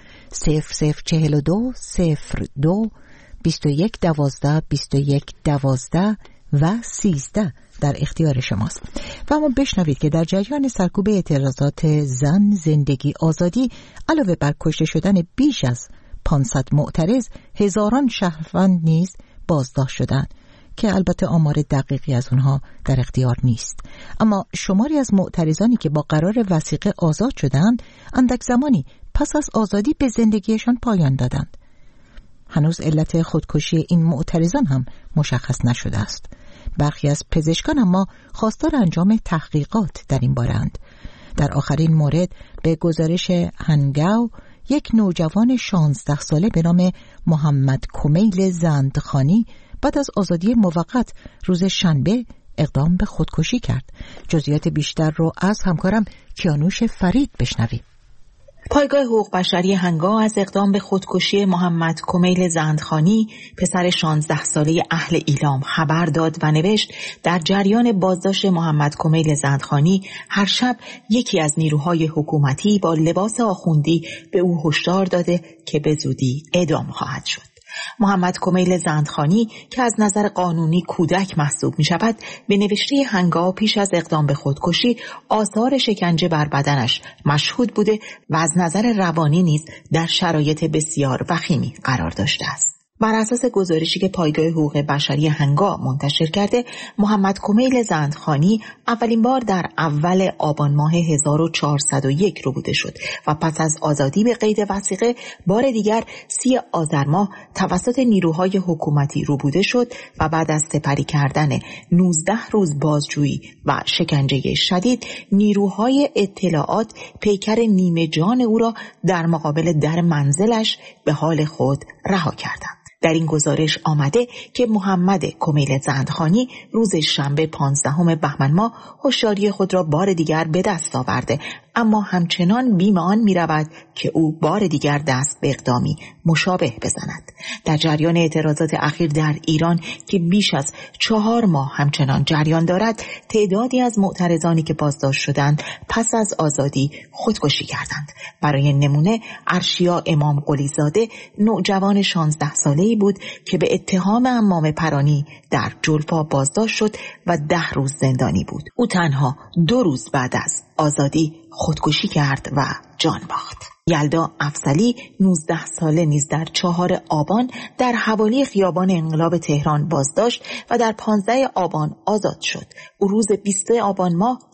0042 02 21 12 21 12 و 13 در اختیار شماست. و اما بشنوید که در جریان سرکوب اعتراضات زن، زندگی، آزادی، علاوه بر کشته شدن بیش از 500 معترض، هزاران شهروند نیز بازداشت شدند که البته آمار دقیقی از اونها در اختیار نیست. اما شماری از معترضانی که با قرار وثیقه آزاد شدند، اندک زمانی پس از آزادی به زندگیشان پایان دادند. هنوز علت خودکشی این معترضان هم مشخص نشده است. برخی از پزشکان اما خواستار انجام تحقیقات در این بارند. در آخرین مورد به گزارش هنگاو، یک نوجوان 16 ساله به نام محمد کمیل زندخانی بعد از آزادی موقت روز شنبه اقدام به خودکشی کرد. جزئیات بیشتر رو از همکارم کیانوش فرید بشنویم. پایگاه حقوق بشری هنگا از اقدام به خودکشی محمد کمیل زندخانی، پسر 16 ساله اهل ایلام، خبر داد و نوشت در جریان بازداشت محمد کمیل زندخانی هر شب یکی از نیروهای حکومتی با لباس آخوندی به او هشدار داده که به زودی اعدام خواهد شد. محمد کمیل زندخانی که از نظر قانونی کودک محسوب می شود، به نوشته هنگا پیش از اقدام به خودکشی آثار شکنجه بر بدنش مشهود بوده و از نظر روانی نیز در شرایط بسیار وخیمی قرار داشته است. بر اساس گزارشی که پایگاه حقوق بشری هنگا منتشر کرده، محمد کمیل زندخانی اولین بار در اول آبان ماه 1401 روبوده شد و پس از آزادی به قید وثیقه بار دیگر 30 آذر ماه توسط نیروهای حکومتی روبوده شد و بعد از سپری کردن 19 روز بازجویی و شکنجه شدید، نیروهای اطلاعات پیکر نیمه جان او را در مقابل در منزلش به حال خود رها کردند. در این گزارش آمده که محمد کمیل زندخانی روز شنبه 15 بهمن ماه هوشیاری خود را بار دیگر به دست آورده، اما همچنان بیم آن می رود که او بار دیگر دست به اقدامی مشابه بزند. در جریان اعتراضات اخیر در ایران که بیش از 4 ماه همچنان جریان دارد، تعدادی از معترضانی که بازداشت شدند پس از آزادی خودکشی کردند. برای نمونه ارشیا امام قلیزاده، نوجوان 16 ساله‌ای بود که به اتهام عمامه پرانی در جلفا بازداشت شد و 10 روز زندانی بود. او تنها 2 روز بعد از آزادی خودکشی کرد و جان باخت. یلدا افضلی 19 ساله نیز در 4 آبان در حوالی خیابان انقلاب تهران بازداشت و در 15 آبان آزاد شد. او روز 20 آبان ماه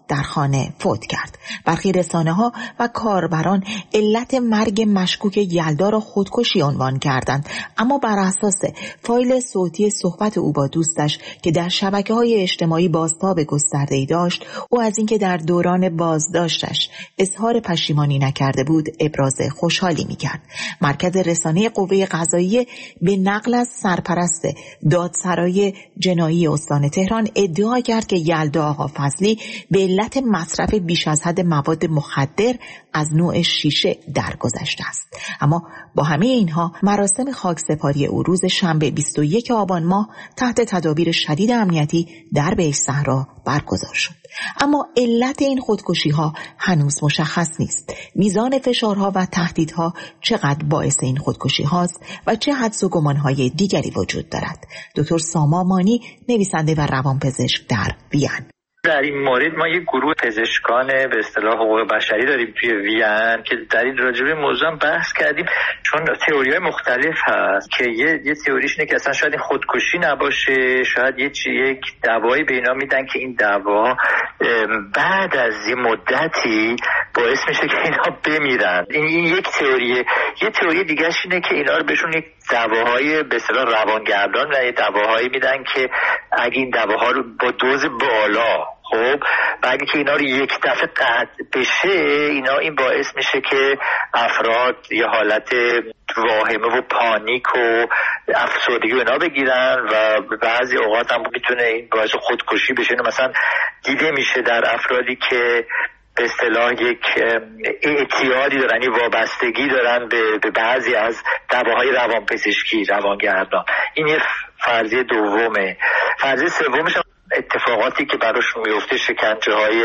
در خانه فوت کرد. برخی رسانه‌ها و کاربران علت مرگ مشکوک یلدا را خودکشی عنوان کردند، اما بر اساس فایل صوتی صحبت او با دوستش که در شبکه‌های اجتماعی بازتاب گسترده‌ای داشت، او از اینکه در دوران بازداشتش اظهار پشیمانی نکرده بود ابراز خوشحالی می‌کرد. مرکز رسانه قوه قضاییه به نقل از سرپرست دادسرای جنایی استان تهران ادعا کرد که یلدا آقا فضلی به علت مصرف بیش از حد مواد مخدر از نوع شیشه درگذشته است. اما با همه اینها مراسم خاکسپاری او روز شنبه 21 آبان ماه تحت تدابیر شدید امنیتی در بیض‌صحرا برگزار شد. اما علت این خودکشی‌ها هنوز مشخص نیست. میزان فشارها و تهدیدها چقدر باعث این خودکشی‌هاست و چه حدس و گمان‌های دیگری وجود دارد. دکتر ساما مانی، نویسنده و روانپزشک در وین. در این مورد ما یک گروه پزشکان به اصطلاح حقوق بشری داریم توی وین که در این راجع به موضوع بحث کردیم، چون تئوری‌های مختلف هست که یه تئوریش اینه که اصلا شاید این خودکشی نباشه، شاید یک دوایی به اینا میدن که این دوا بعد از یه مدتی باعث میشه که اینا بمیرن. این یک تئوریه. یه تئوری دیگه‌ش اینه که اینا رو بهشون یک دواهای به اصطلاح روانگردان و دواهایی میدن که اگه این دواها رو با دوز بالا خب اگه که اینا رو یک دفعه قطع بشه این باعث میشه که افراد یه حالت واهمه و پانیک و افسردگی و اینا بگیرن و بعضی اوقات هم میتونه این باعث خودکشی بشه. مثلا دیده میشه در افرادی که به اصطلاح یک اعتیادی دارن، یعنی وابستگی دارن به بعضی از دواهای روانپزشکی، روانگردان. این یه فرضیه دومه. فرضیه سومش اتفاقاتی که براشون میفته، شکنجه‌های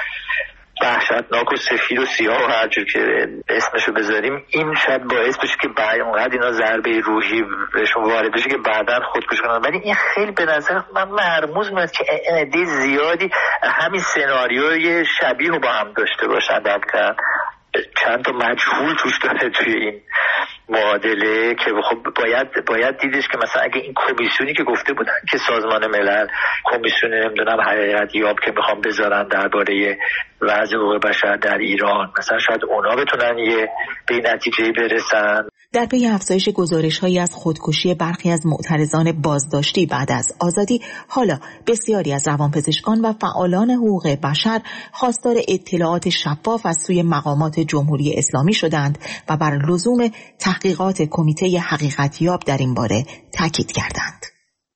وحشتناک و سفید و سیاه و هر جور که اسمشو بذاریم، این شاید باعث بشه که بعد اونقدر اینا ضربه روحی بهشون وارد بشه که بعداً خودکشی کنن. ولی این خیلی به نظر من مرموز میاد که عده زیادی همین سناریوی شبیه رو با هم داشته باشن. در چند تا مجهول توش داره توی این معادله که خب باید دیدش که مثلا اگه این کمیسیونی که گفته بودن که سازمان ملل کمیسیون نمیدونم حقیقت یاب که میخوام بذارن درباره وضع حقوق بشر در ایران، مثلا شاید اونا بتونن به نتیجه برسن. در پی افزایش گزارش‌هایی از خودکشی برخی از معترضان بازداشتی بعد از آزادی، حالا بسیاری از روانپزشکان و فعالان حقوق بشر خواستار اطلاعات شفاف از سوی مقامات جمهوری اسلامی شدند و بر لزوم تحقیقات کمیته حقیقتیاب در این باره تاکید کردند.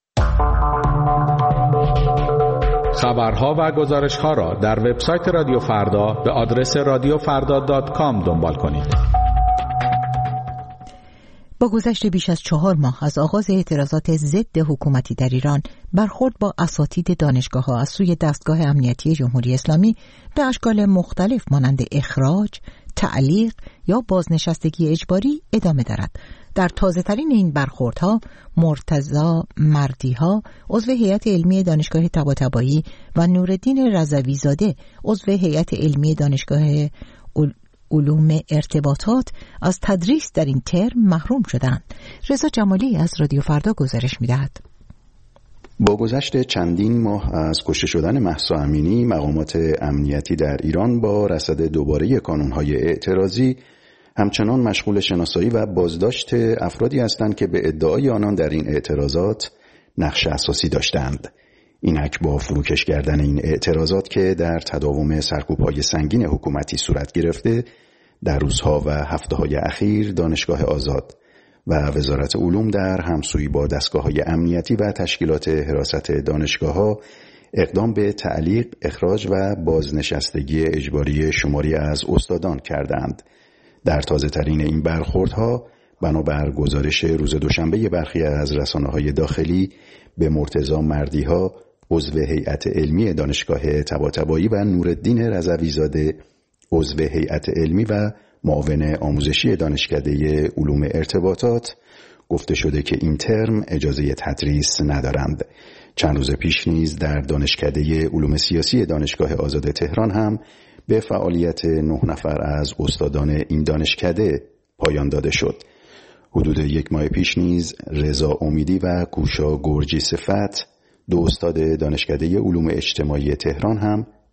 خبرها و گزارش‌ها را در وبسایت رادیو فردا به آدرس radiofarda.com دنبال کنید. با گذشت بیش از 4 ماه از آغاز اعتراضات ضد حکومتی در ایران، برخورد با اساتید دانشگاه‌ها از سوی دستگاه امنیتی جمهوری اسلامی به اشکال مختلف مانند اخراج، تعلیق یا بازنشستگی اجباری ادامه دارد. در تازه‌ترین این برخوردها، مرتضی مردی‌ها، عضو هیئت علمی دانشگاه طباطبایی و نورالدین رضوی‌زاده، عضو هیئت علمی دانشگاه علوم ارتباطات از تدریس در این ترم محروم شدند. رضا جمالی از رادیو فردا گزارش می‌دهد. با گذشت چندین ماه از کشته شدن مهسا امینی، مقامات امنیتی در ایران با رصد دوباره کانون‌های اعتراضی همچنان مشغول شناسایی و بازداشت افرادی هستند که به ادعای آنان در این اعتراضات نقش اساسی داشتند. اینک با فروکش کردن این اعتراضات که در تداوم سرکوب‌های سنگین حکومتی صورت گرفته، در روزها و هفته‌های اخیر دانشگاه آزاد و وزارت علوم در همسویی با دستگاه‌های امنیتی و تشکیلات حراست دانشگاه‌ها اقدام به تعلیق، اخراج و بازنشستگی اجباری شماری از استادان کردند. در تازه‌ترین این برخوردها بنابر گزارش روز دوشنبه برخی از رسانه‌های داخلی به مرتضی مردی‌ها، عضو هیئت علمی دانشگاه طباطبایی و نورالدین رضوی‌زاده، عضو هیئت علمی و معاون آموزشی دانشکده علوم ارتباطات، گفته شده که این ترم اجازه تدریس ندارند. چند روز پیش نیز در دانشکده علوم سیاسی دانشگاه آزاد تهران هم به فعالیت 9 نفر از استادان این دانشکده پایان داده شد. حدود 1 ماه پیش نیز رضا امیدی و کوشا گرجی صفت، 2 استاد دانشکده علوم اجتماعی تهران هم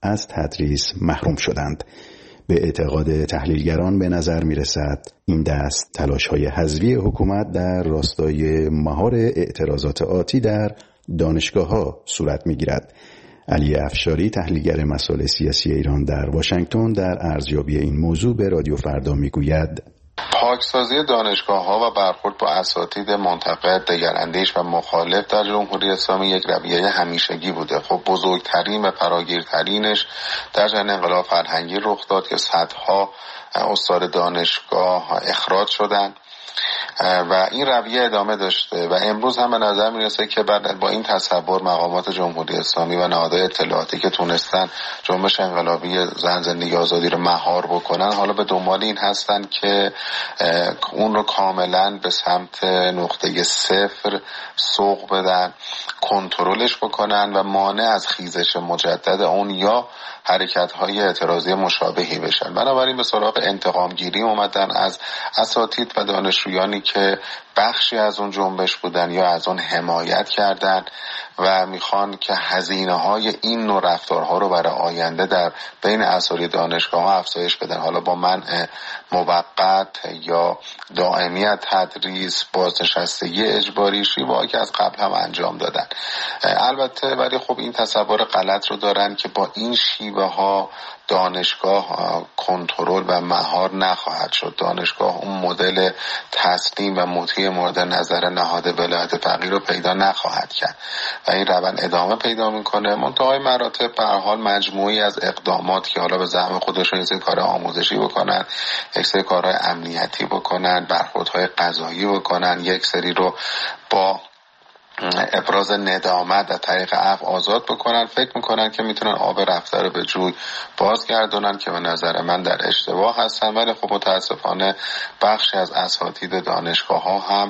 از تدریس محروم شدند. به اعتقاد تحلیلگران به نظر می رسد این دست تلاش‌های حذفی حکومت در راستای مهار اعتراضات آتی در دانشگاه‌ها صورت می گیرد. علی افشاری تحلیلگر مسائل سیاسی ایران در واشنگتن در ارزیابی این موضوع به رادیو فردا می گوید: پاکسازی دانشگاه‌ها و برخورد با اساتید منتقد، دگراندیش و مخالف در جمهوری اسلامی یک رویه همیشگی بوده. خب بزرگترین و فراگیرترینش در جریان انقلاب فرهنگی رخ داد که صدها استاد دانشگاه اخراج شدند و این رویه ادامه داشته و امروز هم به نظر میرسه که بعد با این تصور مقامات جمهوری اسلامی و نهادهای اطلاعاتی که تونستن جنبش انقلابی زن زندگی آزادی رو مهار بکنن، حالا به دنبال این هستن که اون رو کاملا به سمت نقطه صفر سوق بدن، کنترلش بکنن و مانع از خیزش مجدد اون یا حرکت‌های اعتراضی مشابهی بشن. بنابراین به سراغ انتقام گیری اومدن از اساتید و دانشجویانی که بخشی از اون جنبش بودن یا از اون حمایت کردن و میخوان که هزینه‌های این نوع رفتارها رو برای آینده در بین اساتید دانشگاه‌ها افزایش بدن، حالا با منع موقت یا دائمی از تدریس، بازنشستگی اجباری، شیوه‌ای که از قبل هم انجام دادن. البته ولی خب این تصور غلط رو دارن که با این شیوه‌ها دانشگاه کنترل و مهار نخواهد شد. دانشگاه اون مدل تسلیم و مطیع مورد نظر نهاد ولایت فقیه رو پیدا نخواهد کرد و این روند ادامه پیدا میکنه. منتهای مراتب به هر حال مجموعی از اقدامات که حالا به زعم خودشون یک سری کار آموزشی بکنن، یک سری کارهای امنیتی بکنن، برخوردهای قضایی بکنن، یک سری رو با ابراز ندامت و طریق عفو آزاد بکنن، فکر میکنن که میتونن آب رفته رو به جوی بازگردونن که به نظر من در اشتباه هستن. ولی خب متاسفانه بخشی از اساتید دانشگاه ها هم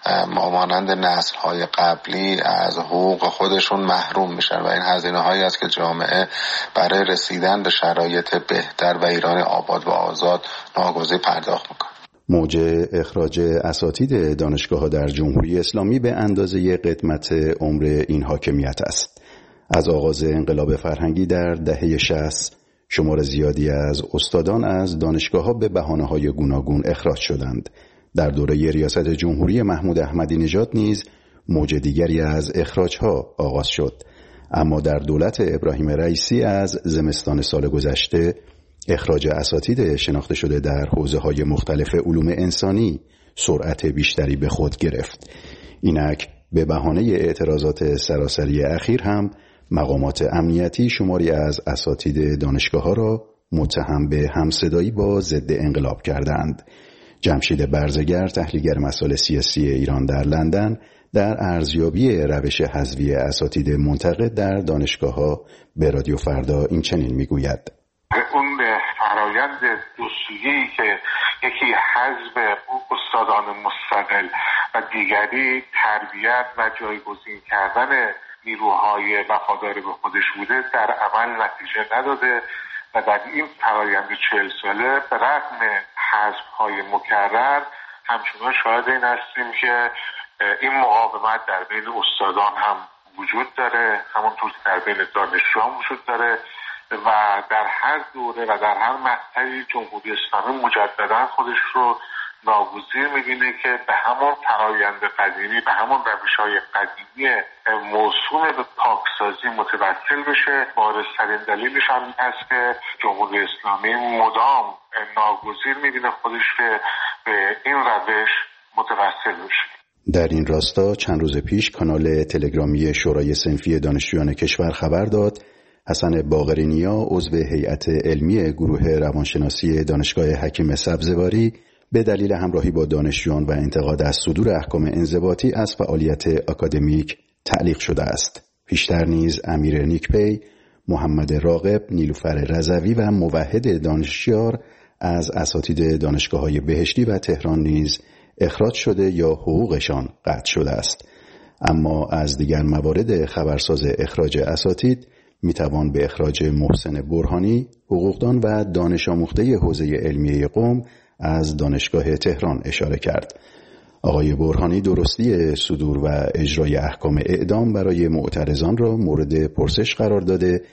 مانند نسل های قبلی از حقوق خودشون محروم میشن و این هزینه هایی است که جامعه برای رسیدن به شرایط بهتر و ایران آباد و آزاد ناگزیر پرداخت میکنه. موج اخراج اساتید دانشگاه‌ها در جمهوری اسلامی به اندازه قدمت عمر این حاکمیت است. از آغاز انقلاب فرهنگی در دهه 60 شمار زیادی از استادان از دانشگاه‌ها به بهانه‌های گوناگون اخراج شدند. در دوره ریاست جمهوری محمود احمدی نژاد نیز موج دیگری از اخراج‌ها آغاز شد. اما در دولت ابراهیم رئیسی از زمستان سال گذشته اخراج اساتید شناخته شده در حوزه‌های مختلف علوم انسانی سرعت بیشتری به خود گرفت. اینک به بهانه اعتراضات سراسری اخیر هم مقامات امنیتی شماری از اساتید دانشگاه‌ها را متهم به همصدایی با ضد انقلاب کردند. جمشید برزگر تحلیلگر مسائل سیاسی ایران در لندن در ارزیابی روش حذفی اساتید منتقد در دانشگاه‌ها به رادیو فردا این چنین میگوید: اون فرایند دوسیه‌ای که یکی حذف استادان مستقل و دیگری تربیت و جایگزین کردن نیروهای وفادار به خودش بوده در عمل نتیجه نداده و در این فرایند 40 ساله به رغم حذف‌های مکرر همچنان شاهد این هستیم که این مقاومت در بین استادان هم وجود داره، همونطور که در بین دانشجویان وجود داره و در هر دوره و در هر مقطعی جمهوری اسلامی مجددا خودش رو ناگزیر می‌بینه که به همون فرایند قدیمی، به همون روش‌های قدیمی موسوم به پاکسازی متوسل بشه. بارزترین دلیلش هم هست که جمهوری اسلامی مدام ناگزیر می‌بینه خودش به این روش متوسل بشه. در این راستا چند روز پیش کانال تلگرامی شورای صنفی دانشجویان کشور خبر داد حسن باقرینیا عضو هیئت علمی گروه روانشناسی دانشگاه حکیم سبزواری به دلیل همراهی با دانشجویان و انتقاد از صدور احکام انضباطی از فعالیت آکادمیک تعلیق شده است. پیشتر نیز امیر نیکپی، محمد راغب، نیلوفر رضوی و موحد دانشیار از اساتید دانشگاه‌های بهشتی و تهران نیز اخراج شده یا حقوقشان قطع شده است. اما از دیگر موارد خبرساز اخراج اساتید میتوان به اخراج محسن برهانی، حقوقدان و دانش آموخته حوزه علمیه قم از دانشگاه تهران اشاره کرد. آقای برهانی درستی صدور و اجرای احکام اعدام برای معترضان را مورد پرسش قرار داده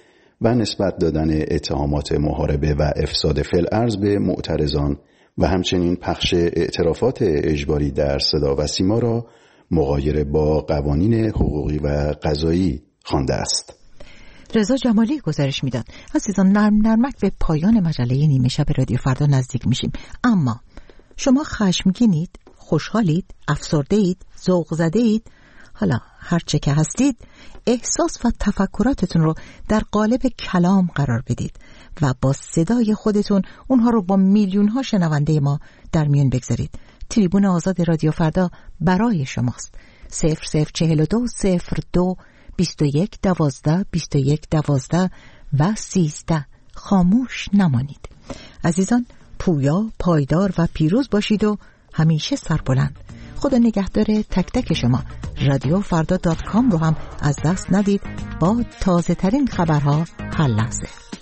و نسبت دادن اتهامات محاربه و افساد فی‌الارض به معترضان و همچنین پخش اعترافات اجباری در صدا و سیما را مغایر با قوانین حقوقی و قضایی خوانده است. رضا جمالی گزارش میداد. عزیزان، نرمک به پایان مجله نیمه شب رادیو فردا نزدیک میشیم. اما شما خشمگینید، خوشحالید، افسرده‌اید، ذوق زده‌اید، حالا هرچه که هستید، احساس و تفکراتتون رو در قالب کلام قرار بدید و با صدای خودتون اونها رو با میلیون ها شنونده ما در میون بگذارید. تریبون آزاد رادیو فردا برای شماست. 0042 02 21 12 21 12 و 13. خاموش نمانید. عزیزان، پویا، پایدار و پیروز باشید و همیشه سربلند. خدا نگهدار تک تک شما. رادیوفردا.com رو هم از دست ندید با تازه ترین خبرها هر لحظه.